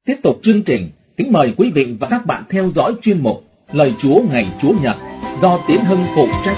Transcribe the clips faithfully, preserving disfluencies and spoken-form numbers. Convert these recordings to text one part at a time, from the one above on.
Tiếp tục chương trình, kính mời quý vị và các bạn theo dõi chuyên mục Lời Chúa ngày Chúa Nhật do Tiến Hưng phụ trách.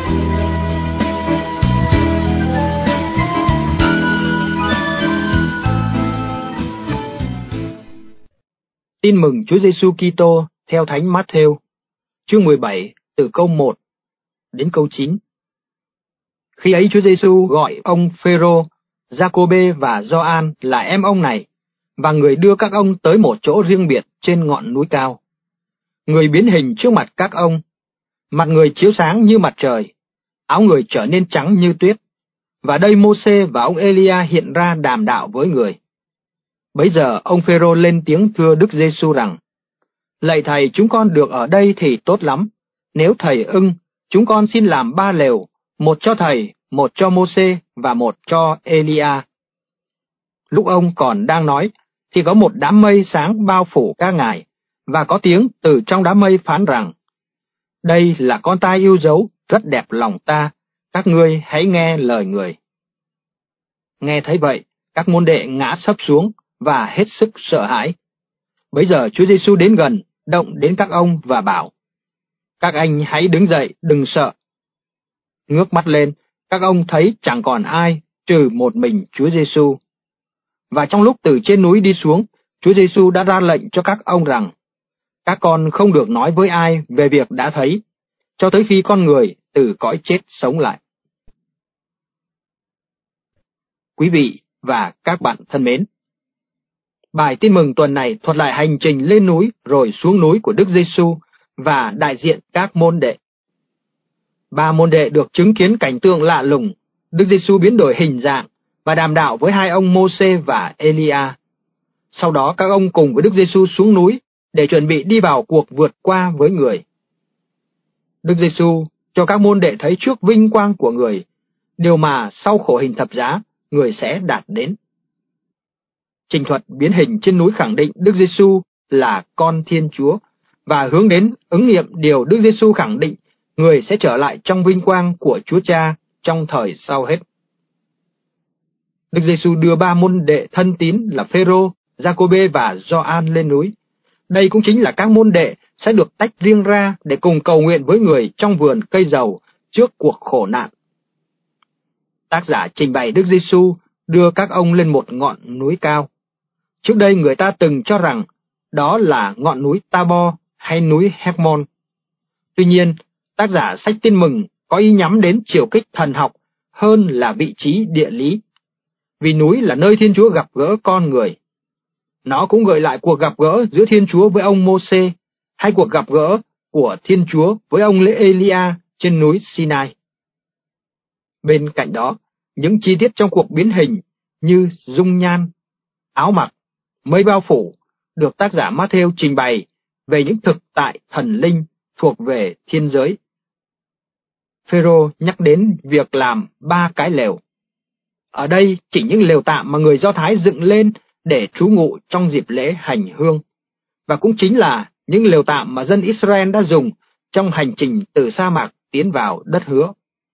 Tin mừng Chúa Giêsu Kitô theo Thánh Matthew, chương mười bảy, từ câu một đến câu chín. Khi ấy Chúa Giêsu gọi ông Phêrô, Giacôbê và Gioan là em ông này, và người đưa các ông tới một chỗ riêng biệt trên ngọn núi cao. Người biến hình trước mặt các ông, mặt người chiếu sáng như mặt trời, áo người trở nên trắng như tuyết, và đây Mô-sê và ông Ê-li-a hiện ra đàm đạo với người. Bấy giờ ông Phêrô lên tiếng thưa Đức Giêsu rằng: Lạy thầy, chúng con được ở đây thì tốt lắm. Nếu thầy ưng, chúng con xin làm ba lều, một cho thầy, một cho Mô-sê và một cho Ê-li-a. Lúc ông còn đang nói, thì có một đám mây sáng bao phủ các ngài, và có tiếng từ trong đám mây phán rằng: Đây là con tai yêu dấu, rất đẹp lòng ta, các ngươi hãy nghe lời người. Nghe thấy vậy, các môn đệ ngã sấp xuống và hết sức sợ hãi. Bấy giờ Chúa Giêsu đến gần, động đến các ông và bảo: Các anh hãy đứng dậy, đừng sợ. Ngước mắt lên, các ông thấy chẳng còn ai trừ một mình Chúa Giêsu. Và trong lúc từ trên núi đi xuống, Chúa Giêsu đã ra lệnh cho các ông rằng: Các con không được nói với ai về việc đã thấy, cho tới khi con người từ cõi chết sống lại. Quý vị và các bạn thân mến, bài tin mừng tuần này thuật lại hành trình lên núi rồi xuống núi của Đức Giêsu và đại diện các môn đệ. Ba môn đệ được chứng kiến cảnh tượng lạ lùng, Đức Giêsu biến đổi hình dạng và đàm đạo với hai ông Mô-sê và Ê-li-a. Sau đó các ông cùng với Đức Giêsu xuống núi để chuẩn bị đi vào cuộc vượt qua với người. Đức Giêsu cho các môn đệ thấy trước vinh quang của người, điều mà sau khổ hình thập giá, người sẽ đạt đến. Trình thuật biến hình trên núi khẳng định Đức Giêsu là con Thiên Chúa và hướng đến ứng nghiệm điều Đức Giêsu khẳng định người sẽ trở lại trong vinh quang của Chúa Cha trong thời sau hết. Đức Giêsu đưa ba môn đệ thân tín là Phêrô, Giacôbê và Gioan lên núi. Đây cũng chính là các môn đệ sẽ được tách riêng ra để cùng cầu nguyện với người trong vườn cây dầu trước cuộc khổ nạn. Tác giả trình bày Đức Giêsu đưa các ông lên một ngọn núi cao. Trước đây người ta từng cho rằng đó là ngọn núi Tabor hay núi Hermon. Tuy nhiên, tác giả sách Tin mừng có ý nhắm đến chiều kích thần học hơn là vị trí địa lý, vì núi là nơi Thiên Chúa gặp gỡ con người. Nó cũng gợi lại cuộc gặp gỡ giữa Thiên Chúa với ông Mô-sê hay cuộc gặp gỡ của Thiên Chúa với ông Lễ Ê-li-a trên núi Sinai. Bên cạnh đó, những chi tiết trong cuộc biến hình như dung nhan, áo mặc, mây bao phủ được tác giả Matthew trình bày về những thực tại thần linh thuộc về thiên giới. Phêrô nhắc đến việc làm ba cái lều. Ở đây chỉ những lều tạm mà người Do Thái dựng lên để trú ngụ trong dịp lễ hành hương, và cũng chính là những lều tạm mà dân Israel đã dùng trong hành trình từ sa mạc tiến vào đất hứa.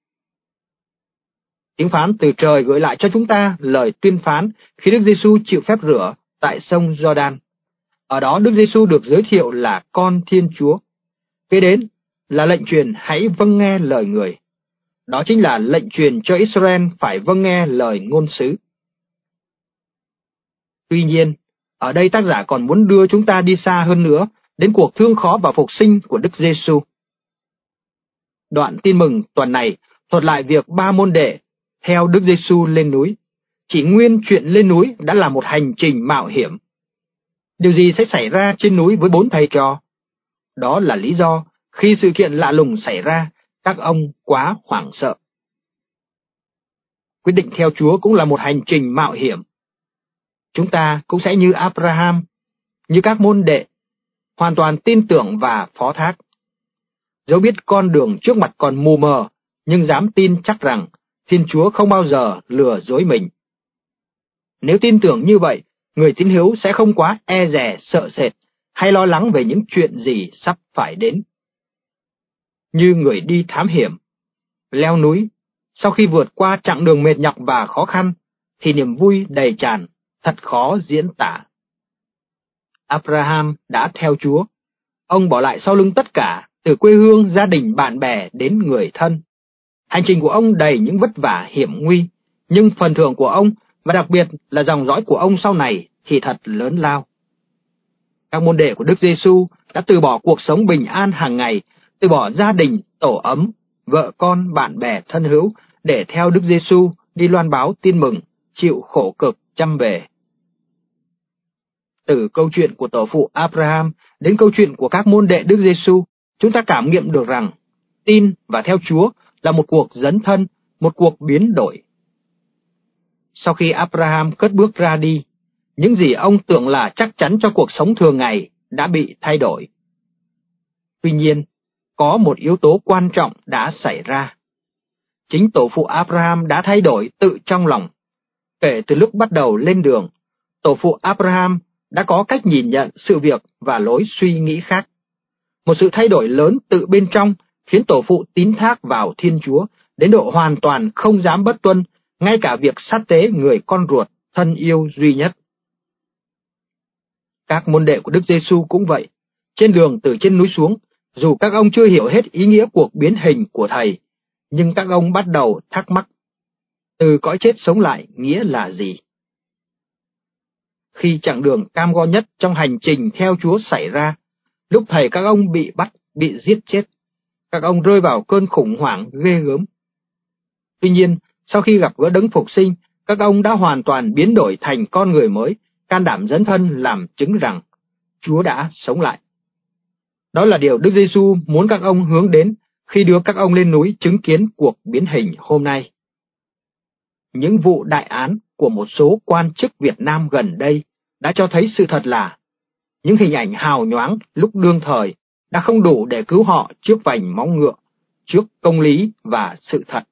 Tiếng phán từ trời gửi lại cho chúng ta lời tuyên phán khi Đức Giêsu chịu phép rửa tại sông Giođan. Ở đó Đức Giêsu được giới thiệu là con Thiên Chúa. Kế đến là lệnh truyền hãy vâng nghe lời người. Đó chính là lệnh truyền cho Israel phải vâng nghe lời ngôn sứ. Tuy nhiên, ở đây tác giả còn muốn đưa chúng ta đi xa hơn nữa đến cuộc thương khó và phục sinh của Đức Giêsu. Đoạn tin mừng tuần này thuật lại việc ba môn đệ theo Đức Giêsu lên núi. Chỉ nguyên chuyện lên núi đã là một hành trình mạo hiểm. Điều gì sẽ xảy ra trên núi với bốn thầy trò? Đó là lý do khi sự kiện lạ lùng xảy ra, các ông quá hoảng sợ. Quyết định theo Chúa cũng là một hành trình mạo hiểm. Chúng ta cũng sẽ như Abraham, như các môn đệ, hoàn toàn tin tưởng và phó thác. Dẫu biết con đường trước mặt còn mù mờ, nhưng dám tin chắc rằng Thiên Chúa không bao giờ lừa dối mình. Nếu tin tưởng như vậy, người tín hữu sẽ không quá e dè sợ sệt hay lo lắng về những chuyện gì sắp phải đến. Như người đi thám hiểm, leo núi, sau khi vượt qua chặng đường mệt nhọc và khó khăn, thì niềm vui đầy tràn, thật khó diễn tả. Abraham đã theo Chúa. Ông bỏ lại sau lưng tất cả, từ quê hương, gia đình, bạn bè đến người thân. Hành trình của ông đầy những vất vả hiểm nguy, nhưng phần thưởng của ông, và đặc biệt là dòng dõi của ông sau này, thì thật lớn lao. Các môn đệ của Đức Giêsu đã từ bỏ cuộc sống bình an hàng ngày, từ bỏ gia đình, tổ ấm, vợ con, bạn bè, thân hữu để theo Đức Giêsu đi loan báo tin mừng, chịu khổ cực chăm về. Từ câu chuyện của tổ phụ Abraham đến câu chuyện của các môn đệ Đức Giêsu, chúng ta cảm nghiệm được rằng tin và theo Chúa là một cuộc dấn thân, một cuộc biến đổi. Sau khi Abraham cất bước ra đi, những gì ông tưởng là chắc chắn cho cuộc sống thường ngày đã bị thay đổi. Tuy nhiên, có một yếu tố quan trọng đã xảy ra. Chính tổ phụ Abraham đã thay đổi tự trong lòng. Kể từ lúc bắt đầu lên đường, tổ phụ Abraham đã có cách nhìn nhận sự việc và lối suy nghĩ khác. Một sự thay đổi lớn tự bên trong khiến tổ phụ tín thác vào Thiên Chúa đến độ hoàn toàn không dám bất tuân, ngay cả việc sát tế người con ruột thân yêu duy nhất. Các môn đệ của Đức Giêsu cũng vậy. Trên đường từ trên núi xuống, dù các ông chưa hiểu hết ý nghĩa cuộc biến hình của Thầy, nhưng các ông bắt đầu thắc mắc, từ cõi chết sống lại nghĩa là gì? Khi chặng đường cam go nhất trong hành trình theo Chúa xảy ra, lúc Thầy các ông bị bắt, bị giết chết, các ông rơi vào cơn khủng hoảng ghê gớm. Tuy nhiên, sau khi gặp gỡ Đấng Phục Sinh, các ông đã hoàn toàn biến đổi thành con người mới, can đảm dấn thân làm chứng rằng Chúa đã sống lại. Đó là điều Đức Giêsu muốn các ông hướng đến khi đưa các ông lên núi chứng kiến cuộc biến hình hôm nay. Những vụ đại án của một số quan chức Việt Nam gần đây đã cho thấy sự thật là những hình ảnh hào nhoáng lúc đương thời đã không đủ để cứu họ trước vành móng ngựa, trước công lý và sự thật.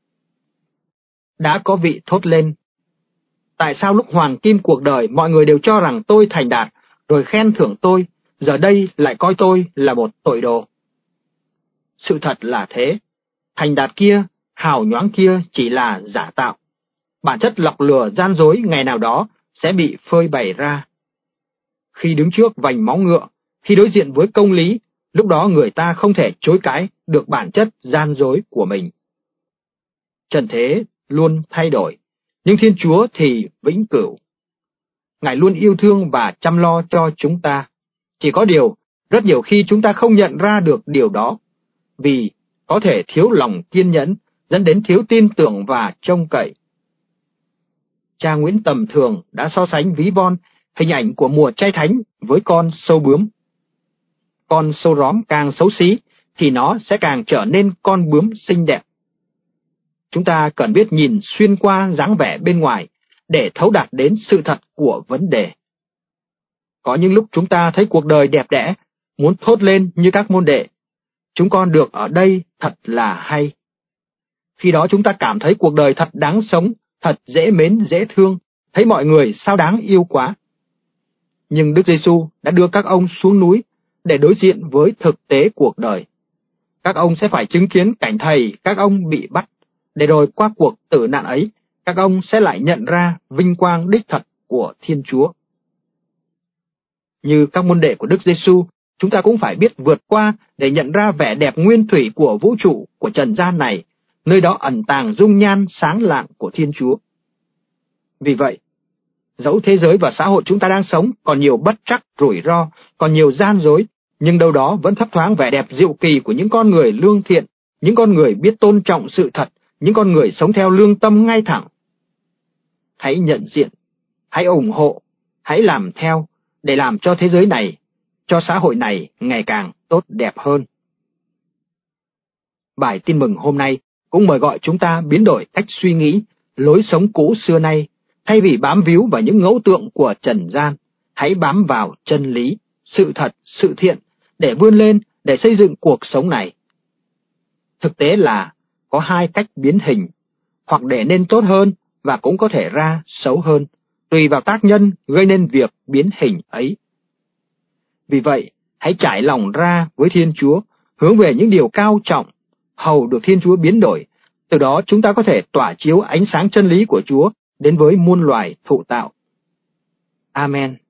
Đã có vị thốt lên, tại sao lúc hoàng kim cuộc đời mọi người đều cho rằng tôi thành đạt, rồi khen thưởng tôi, giờ đây lại coi tôi là một tội đồ? Sự thật là thế, thành đạt kia, hào nhoáng kia chỉ là giả tạo. Bản chất lọc lừa gian dối ngày nào đó sẽ bị phơi bày ra. Khi đứng trước vành móng ngựa, khi đối diện với công lý, lúc đó người ta không thể chối cãi được bản chất gian dối của mình. Trần thế luôn thay đổi, nhưng Thiên Chúa thì vĩnh cửu. Ngài luôn yêu thương và chăm lo cho chúng ta. Chỉ có điều, rất nhiều khi chúng ta không nhận ra được điều đó, vì có thể thiếu lòng kiên nhẫn, dẫn đến thiếu tin tưởng và trông cậy. Cha Nguyễn Tầm Thường đã so sánh ví von hình ảnh của mùa chay thánh với con sâu bướm. Con sâu róm càng xấu xí thì nó sẽ càng trở nên con bướm xinh đẹp. Chúng ta cần biết nhìn xuyên qua dáng vẻ bên ngoài để thấu đạt đến sự thật của vấn đề. Có những lúc chúng ta thấy cuộc đời đẹp đẽ, muốn thốt lên như các môn đệ, chúng con được ở đây thật là hay. Khi đó chúng ta cảm thấy cuộc đời thật đáng sống, thật dễ mến dễ thương, thấy mọi người sao đáng yêu quá. Nhưng Đức Giêsu đã đưa các ông xuống núi để đối diện với thực tế cuộc đời. Các ông sẽ phải chứng kiến cảnh Thầy các ông bị bắt, để rồi qua cuộc tử nạn ấy, các ông sẽ lại nhận ra vinh quang đích thật của Thiên Chúa. Như các môn đệ của Đức Giêsu, chúng ta cũng phải biết vượt qua để nhận ra vẻ đẹp nguyên thủy của vũ trụ, của trần gian này, nơi đó ẩn tàng dung nhan sáng lạng của Thiên Chúa. Vì vậy, dẫu thế giới và xã hội chúng ta đang sống còn nhiều bất trắc, rủi ro, còn nhiều gian dối, nhưng đâu đó vẫn thấp thoáng vẻ đẹp diệu kỳ của những con người lương thiện, những con người biết tôn trọng sự thật, những con người sống theo lương tâm ngay thẳng. Hãy nhận diện, hãy ủng hộ, hãy làm theo để làm cho thế giới này, cho xã hội này ngày càng tốt đẹp hơn. Bài tin mừng hôm nay cũng mời gọi chúng ta biến đổi cách suy nghĩ, lối sống cũ xưa nay, thay vì bám víu vào những ngẫu tượng của trần gian, hãy bám vào chân lý, sự thật, sự thiện để vươn lên, để xây dựng cuộc sống này. Thực tế là có hai cách biến hình, hoặc để nên tốt hơn và cũng có thể ra xấu hơn, tùy vào tác nhân gây nên việc biến hình ấy. Vì vậy, hãy trải lòng ra với Thiên Chúa, hướng về những điều cao trọng, hầu được Thiên Chúa biến đổi. Từ đó chúng ta có thể tỏa chiếu ánh sáng chân lý của Chúa đến với muôn loài thụ tạo. Amen.